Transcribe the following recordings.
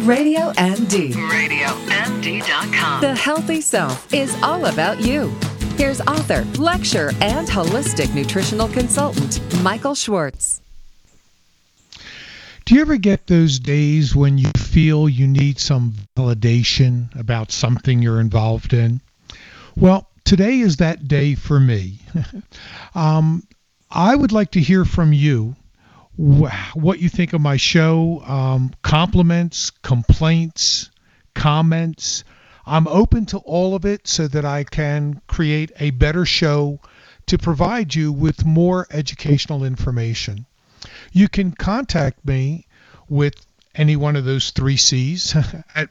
RadioMD. RadioMD.com. The Healthy Self is all about you. Here's author, lecturer, and holistic nutritional consultant, Michael Schwartz. Do you ever get those days when you feel you need some validation about something you're involved in? Well, today is that day for me. I would like to hear from you what you think of my show, compliments, complaints, comments. I'm open to all of it so that I can create a better show to provide you with more educational information. You can contact me with any one of those three C's at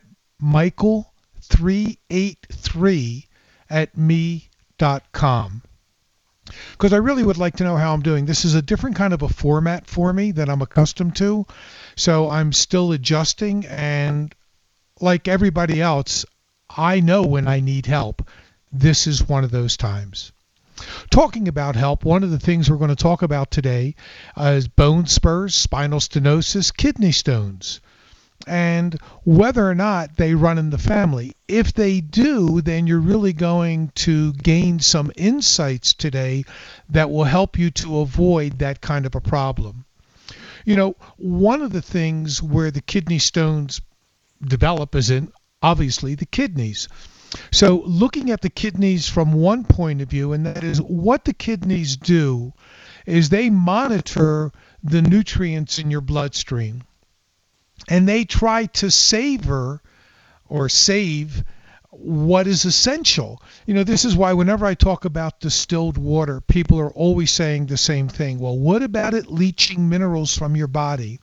michael383@me.com. Because I really would like to know how I'm doing. This is a different kind of a format for me that I'm accustomed to. So I'm still adjusting, and like everybody else, I know when I need help. This is one of those times. Talking about help, one of the things we're going to talk about today is bone spurs, spinal stenosis, kidney stones, and whether or not they run in the family. If they do, then you're really going to gain some insights today that will help you to avoid that kind of a problem. You know, one of the things where the kidney stones develop is in, obviously, the kidneys. So looking at the kidneys from one point of view, and that is what the kidneys do is they monitor the nutrients in your bloodstream. And they try to savor or save what is essential. You know, this is why whenever I talk about distilled water, people are always saying the same thing. Well, what about it leaching minerals from your body?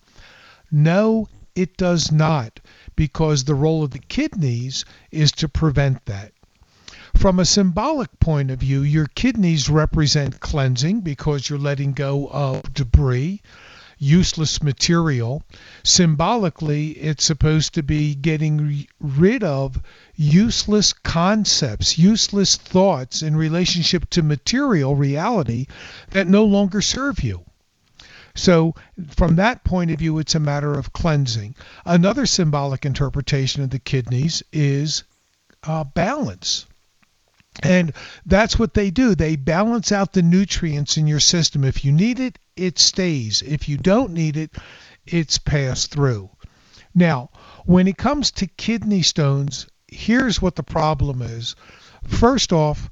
No, it does not, because the role of the kidneys is to prevent that. From a symbolic point of view, your kidneys represent cleansing because you're letting go of debris, useless material. Symbolically, it's supposed to be getting rid of useless concepts, useless thoughts in relationship to material reality that no longer serve you. So from that point of view, it's a matter of cleansing. Another symbolic interpretation of the kidneys is balance. And that's what they do. They balance out the nutrients in your system. If you need it, it stays. If you don't need it, it's passed through. Now, when it comes to kidney stones, here's what the problem is. First off,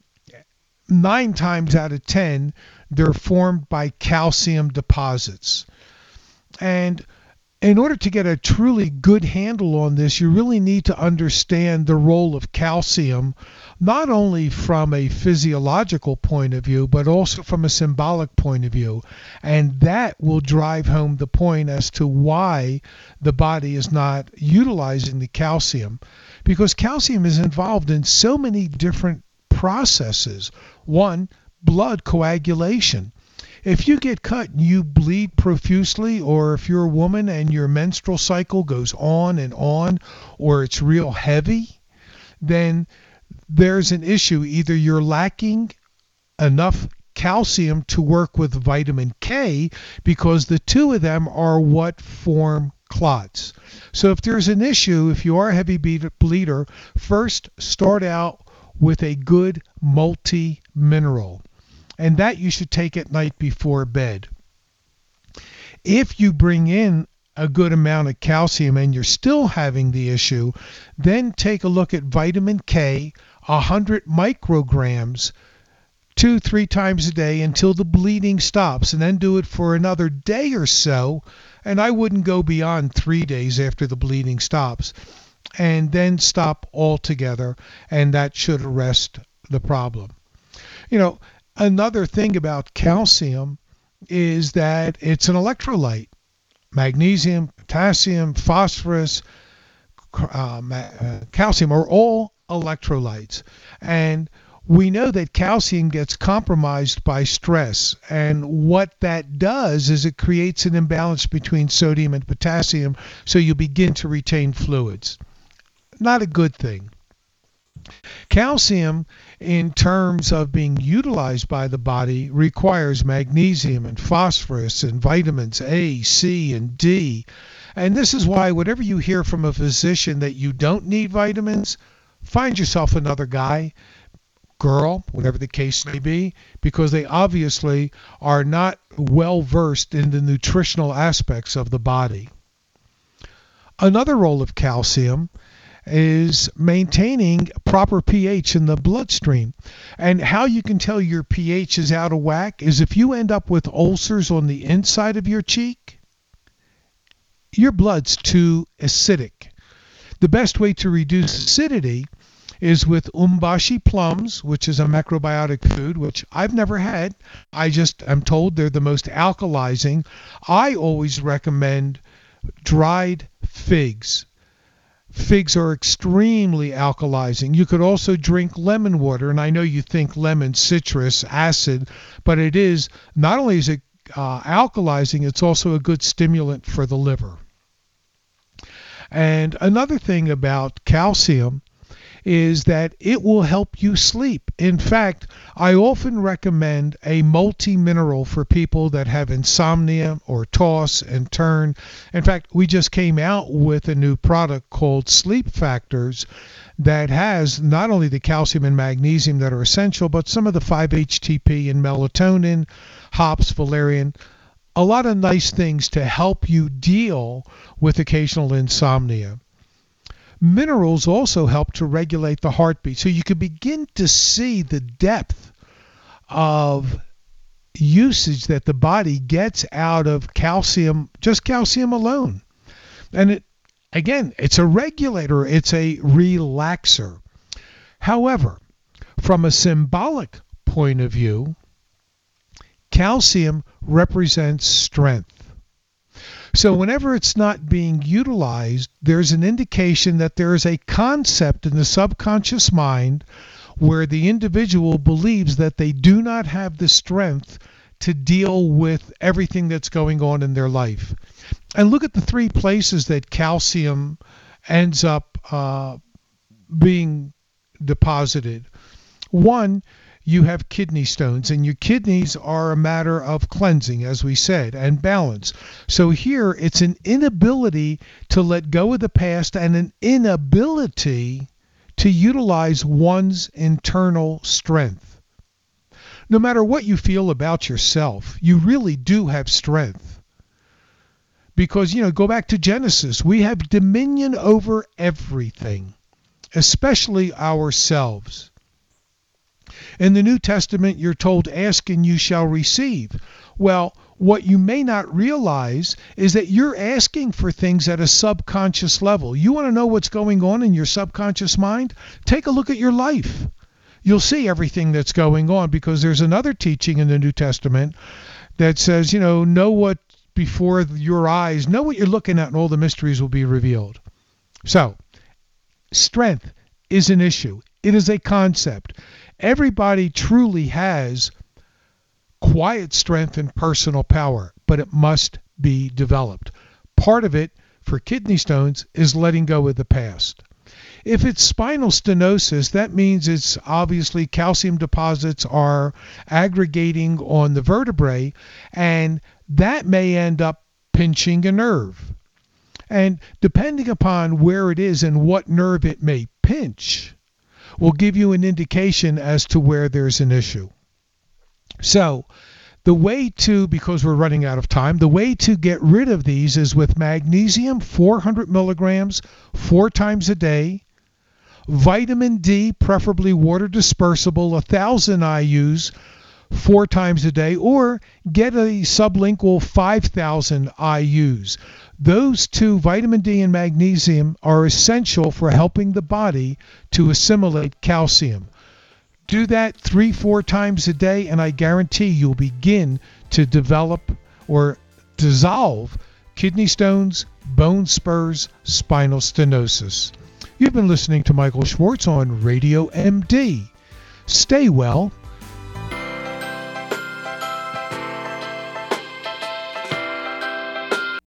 9 times out of 10, they're formed by calcium deposits. And in order to get a truly good handle on this, you really need to understand the role of calcium, not only from a physiological point of view, but also from a symbolic point of view. And that will drive home the point as to why the body is not utilizing the calcium. Because calcium is involved in so many different processes. One, blood coagulation. If you get cut and you bleed profusely, or if you're a woman and your menstrual cycle goes on and on, or it's real heavy, then there's an issue. Either you're lacking enough calcium to work with vitamin K, because the two of them are what form clots. So if there's an issue, if you are a heavy bleeder, first start out with a good multi-mineral. And that you should take at night before bed. If you bring in a good amount of calcium and you're still having the issue, then take a look at vitamin K, 100 micrograms, 2-3 times a day until the bleeding stops, and then do it for another day or so. And I wouldn't go beyond 3 days after the bleeding stops, and then stop altogether, and that should arrest the problem. You know, another thing about calcium is that it's an electrolyte. Magnesium, potassium, phosphorus, calcium are all electrolytes. And we know that calcium gets compromised by stress. And what that does is it creates an imbalance between sodium and potassium, so you begin to retain fluids. Not a good thing. Calcium, in terms of being utilized by the body, requires magnesium and phosphorus and vitamins A, C, and D. And this is why whatever you hear from a physician that you don't need vitamins, find yourself another guy, girl, whatever the case may be, because they obviously are not well versed in the nutritional aspects of the body. Another role of calcium is maintaining proper pH in the bloodstream. And how you can tell your pH is out of whack is if you end up with ulcers on the inside of your cheek, your blood's too acidic. The best way to reduce acidity is with umbashi plums, which is a macrobiotic food, which I've never had. I'm told they're the most alkalizing. I always recommend dried figs. Figs are extremely alkalizing. You could also drink lemon water, and I know you think lemon citrus acid, but it is, not only is it alkalizing, it's also a good stimulant for the liver. And another thing about calcium is that it will help you sleep. In fact, I often recommend a multi-mineral for people that have insomnia or toss and turn. In fact, we just came out with a new product called Sleep Factors that has not only the calcium and magnesium that are essential, but some of the 5-HTP and melatonin, hops, valerian, a lot of nice things to help you deal with occasional insomnia. Minerals also help to regulate the heartbeat. So you can begin to see the depth of usage that the body gets out of calcium, just calcium alone. And it's a regulator, it's a relaxer. However, from a symbolic point of view, calcium represents strength. So whenever it's not being utilized, there's an indication that there is a concept in the subconscious mind where the individual believes that they do not have the strength to deal with everything that's going on in their life. And look at the three places that calcium ends up being deposited. One, you have kidney stones, and your kidneys are a matter of cleansing, as we said, and balance. So here it's an inability to let go of the past and an inability to utilize one's internal strength. No matter what you feel about yourself, you really do have strength. Because, go back to Genesis, we have dominion over everything, especially ourselves. In the New Testament, you're told, ask and you shall receive. Well, what you may not realize is that you're asking for things at a subconscious level. You want to know what's going on in your subconscious mind? Take a look at your life. You'll see everything that's going on, because there's another teaching in the New Testament that says, know what before your eyes, know what you're looking at, and all the mysteries will be revealed. So, strength is an issue. It is a concept. Everybody truly has quiet strength and personal power, but it must be developed. Part of it for kidney stones is letting go of the past. If it's spinal stenosis, that means it's obviously calcium deposits are aggregating on the vertebrae, and that may end up pinching a nerve. And depending upon where it is and what nerve it may pinch, will give you an indication as to where there's an issue. So, the way to, because we're running out of time, the way to get rid of these is with magnesium, 400 milligrams, 4 times a day, vitamin D, preferably water dispersible, 1,000 IUs, 4 times a day, or get a sublingual 5,000 IUs. Those two, vitamin D and magnesium, are essential for helping the body to assimilate calcium. Do that 3-4 times a day, and I guarantee you'll begin to develop or dissolve kidney stones, bone spurs, spinal stenosis. You've been listening to Michael Schwartz on Radio MD. Stay well